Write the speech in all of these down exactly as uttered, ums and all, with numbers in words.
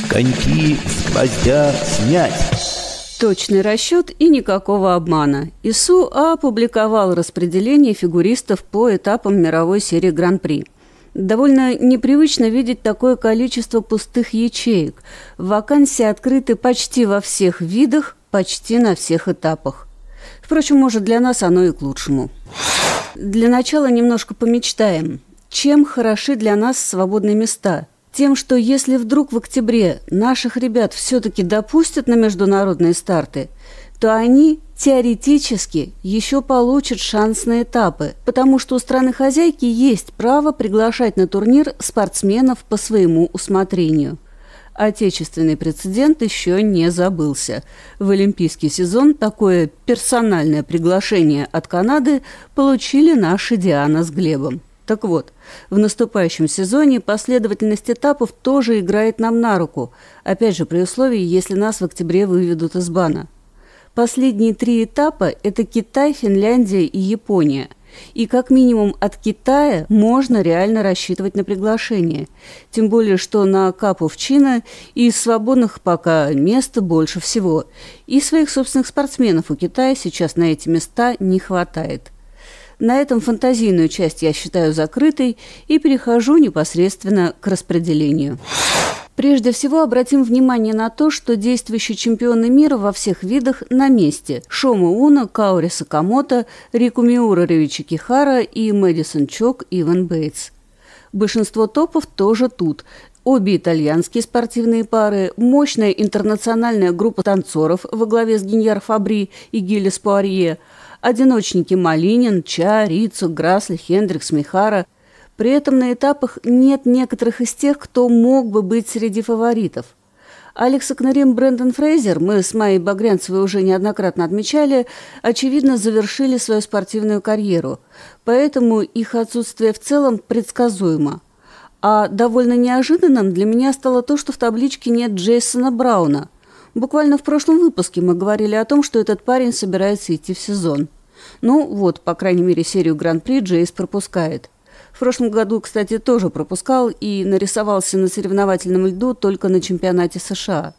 коньки с гвоздя снять. Точный расчет и никакого обмана. ИСУ опубликовал распределение фигуристов по этапам мировой серии Гран-при. Довольно непривычно видеть такое количество пустых ячеек. Вакансии открыты почти во всех видах, почти на всех этапах. Впрочем, может, для нас оно и к лучшему. Для начала немножко помечтаем. Чем хороши для нас свободные места? Тем, что если вдруг в октябре наших ребят все-таки допустят на международные старты, то они теоретически еще получат шанс на этапы, потому что у страны-хозяйки есть право приглашать на турнир спортсменов по своему усмотрению. Отечественный прецедент еще не забылся. В олимпийский сезон такое персональное приглашение от Канады получили наши Диана с Глебом. Так вот, в наступающем сезоне последовательность этапов тоже играет нам на руку, опять же при условии, если нас в октябре выведут из бана. Последние три этапа – это Китай, Финляндия и Япония. И как минимум от Китая можно реально рассчитывать на приглашение. Тем более, что на Cup of China и свободных пока мест больше всего. И своих собственных спортсменов у Китая сейчас на эти места не хватает. На этом фантазийную часть я считаю закрытой и перехожу непосредственно к распределению. Прежде всего обратим внимание на то, что действующие чемпионы мира во всех видах на месте. Шома Уно, Каори Сакамото, Рику Миура, Рюичи Кихара и Мэдисон Чок, Иван Бейтс. Большинство топов тоже тут. Обе итальянские спортивные пары, мощная интернациональная группа танцоров во главе с Гиньяр Фабри и Гиллес Пуарье, одиночники Малинин, Ча, Риццо, Грасли, Хендрикс, Михара. При этом на этапах нет некоторых из тех, кто мог бы быть среди фаворитов. Алекс Акнарим, Брэндон Фрейзер, мы с Майей Багрянцевой уже неоднократно отмечали, очевидно, завершили свою спортивную карьеру, поэтому их отсутствие в целом предсказуемо. А довольно неожиданным для меня стало то, что в табличке нет Джейсона Брауна. Буквально в прошлом выпуске мы говорили о том, что этот парень собирается идти в сезон. Ну вот, по крайней мере, серию Гран-при Джейс пропускает. В прошлом году, кстати, тоже пропускал и нарисовался на соревновательном льду только на чемпионате США.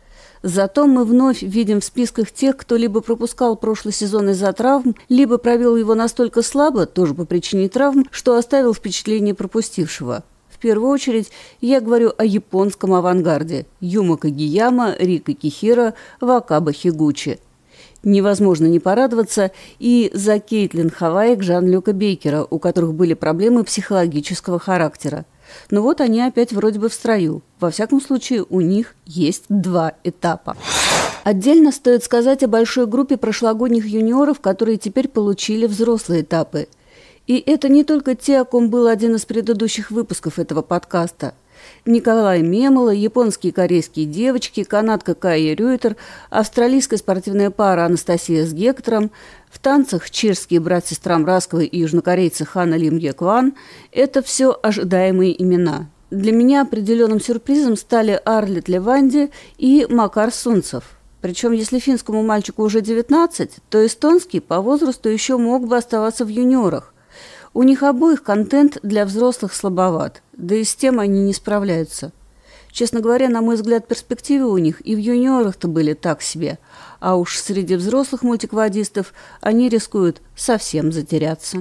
Зато мы вновь видим в списках тех, кто либо пропускал прошлый сезон из-за травм, либо провел его настолько слабо, тоже по причине травм, что оставил впечатление пропустившего. В первую очередь я говорю о японском авангарде – Юма Кагияма, Рика Кихира, Вакаба Хигучи. Невозможно не порадоваться и за Кейтлин Хаваек, Жан-Люка Бейкера, у которых были проблемы психологического характера. Но вот они опять вроде бы в строю. Во всяком случае, у них есть два этапа. Отдельно стоит сказать о большой группе прошлогодних юниоров, которые теперь получили взрослые этапы. И это не только те, о ком был один из предыдущих выпусков этого подкаста. Николай Мемола, японские и корейские девочки, канадка Кайя Рюйтер, австралийская спортивная пара Анастасия с Гектором, в танцах чешские братья Мразковы и южнокорейцы Хана Лим Е Кван – это все ожидаемые имена. Для меня определенным сюрпризом стали Арлет Леванди и Макар Сунцев. Причем, если финскому мальчику уже девятнадцать, то эстонский по возрасту еще мог бы оставаться в юниорах. У них обоих контент для взрослых слабоват, да и с тем они не справляются. Честно говоря, на мой взгляд, перспективы у них и в юниорах-то были так себе, а уж среди взрослых мультиквадистов они рискуют совсем затеряться.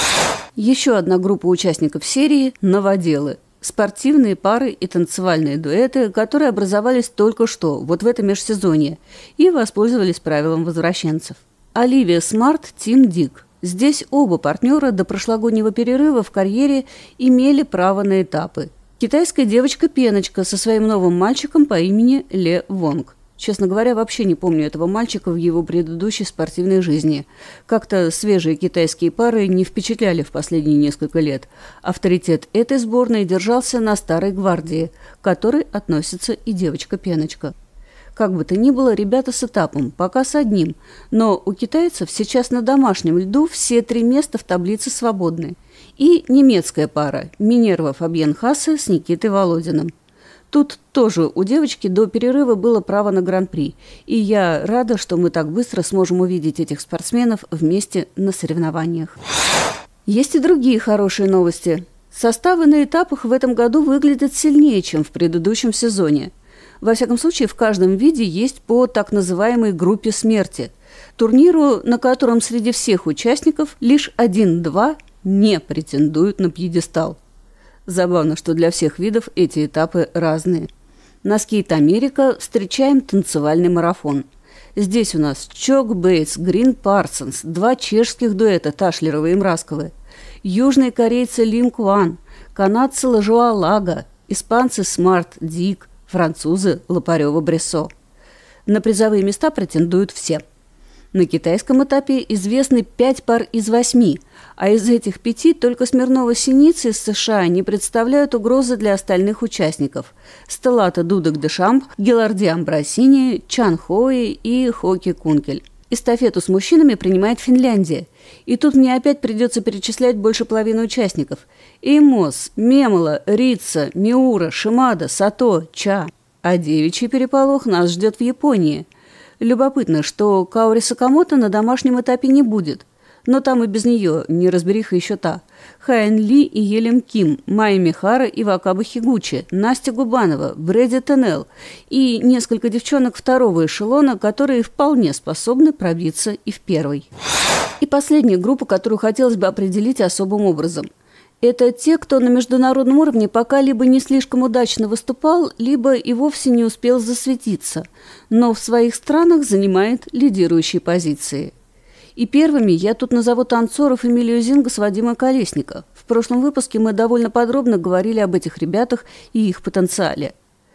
Еще одна группа участников серии – новоделы. Спортивные пары и танцевальные дуэты, которые образовались только что, вот в этом межсезонье, и воспользовались правилом возвращенцев. Оливия Смарт, Тим Дик. Здесь оба партнера до прошлогоднего перерыва в карьере имели право на этапы. Китайская девочка-пеночка со своим новым мальчиком по имени Ле Вонг. Честно говоря, вообще не помню этого мальчика в его предыдущей спортивной жизни. Как-то свежие китайские пары не впечатляли в последние несколько лет. Авторитет этой сборной держался на старой гвардии, к которой относится и девочка-пеночка. Как бы то ни было, ребята с этапом, пока с одним, но у китайцев сейчас на домашнем льду все три места в таблице свободны. И немецкая пара Минерва Фабьен-Хассе с Никитой Володиным. Тут тоже у девочки до перерыва было право на гран-при, и я рада, что мы так быстро сможем увидеть этих спортсменов вместе на соревнованиях. Есть и другие хорошие новости. Составы на этапах в этом году выглядят сильнее, чем в предыдущем сезоне. Во всяком случае, в каждом виде есть по так называемой группе смерти. Турниру, на котором среди всех участников лишь один-два не претендуют на пьедестал. Забавно, что для всех видов эти этапы разные. На Skate America встречаем танцевальный марафон. Здесь у нас Чок Бейтс, Грин Парсонс, два чешских дуэта Ташлерова и Мрасковы, южные корейцы Лим Кван, канадцы Лажуа Лага, испанцы Смарт Дик, французы Лопарева Брессо. На призовые места претендуют все. На китайском этапе известны пять пар из восьми, а из этих пяти только Смирнова-Синица из США не представляют угрозы для остальных участников. Стеллата Дудок-де-Шамп, Геларди Амбросини, Чан Хои и Хоки Кункель. Эстафету с мужчинами принимает Финляндия. И тут мне опять придется перечислять больше половины участников. Эймос, Мемола, Рица, Миура, Шимада, Сато, Ча. А девичий переполох нас ждет в Японии. Любопытно, что Каори Сакамото на домашнем этапе не будет. Но там и без нее неразбериха еще та. Хайн Ли и Елем Ким, Майя Михара и Вакаба Хигучи, Настя Губанова, Брэди Тенел и несколько девчонок второго эшелона, которые вполне способны пробиться и в первый. И последняя группа, которую хотелось бы определить особым образом. Это те, кто на международном уровне пока либо не слишком удачно выступал, либо и вовсе не успел засветиться, но в своих странах занимает лидирующие позиции. И первыми я тут назову танцоров Эмилию Зингас Вадима Колесника. В прошлом выпуске мы довольно подробно говорили об этих ребятах и их потенциале.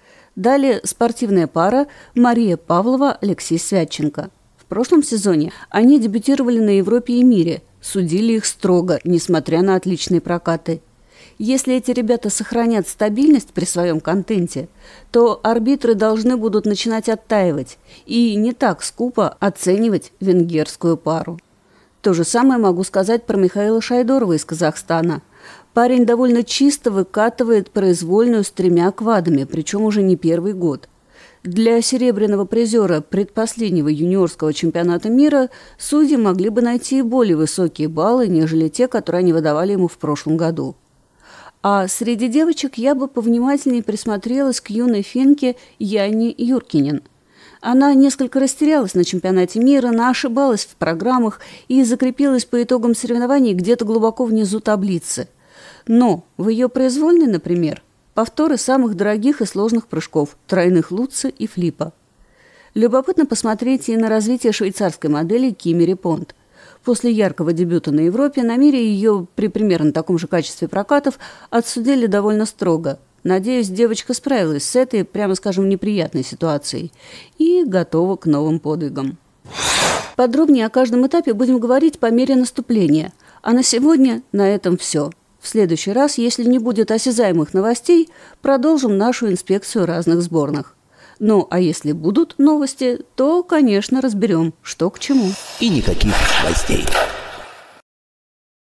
Далее спортивная пара Мария Павлова, Алексей Святченко. В прошлом сезоне они дебютировали на Европе и мире, судили их строго, несмотря на отличные прокаты. Если эти ребята сохранят стабильность при своем контенте, то арбитры должны будут начинать оттаивать и не так скупо оценивать венгерскую пару. То же самое могу сказать про Михаила Шайдорова из Казахстана. Парень довольно чисто выкатывает произвольную с тремя квадами, причем уже не первый год. Для серебряного призера предпоследнего юниорского чемпионата мира судьи могли бы найти более высокие баллы, нежели те, которые они выдавали ему в прошлом году. А среди девочек я бы повнимательнее присмотрелась к юной финке Яне Юркинен. Она несколько растерялась на чемпионате мира, наошибалась в программах и закрепилась по итогам соревнований где-то глубоко внизу таблицы. Но в ее произвольной, например, повторы самых дорогих и сложных прыжков – тройных лутца и флипа. Любопытно посмотреть и на развитие швейцарской модели Кимери Понт. После яркого дебюта на Европе на мире ее при примерно таком же качестве прокатов отсудили довольно строго. Надеюсь, девочка справилась с этой, прямо скажем, неприятной ситуацией и готова к новым подвигам. Подробнее о каждом этапе будем говорить по мере наступления. А на сегодня на этом все. В следующий раз, если не будет осязаемых новостей, продолжим нашу инспекцию разных сборных. Ну, а если будут новости, то, конечно, разберем, что к чему. И никаких гвоздей.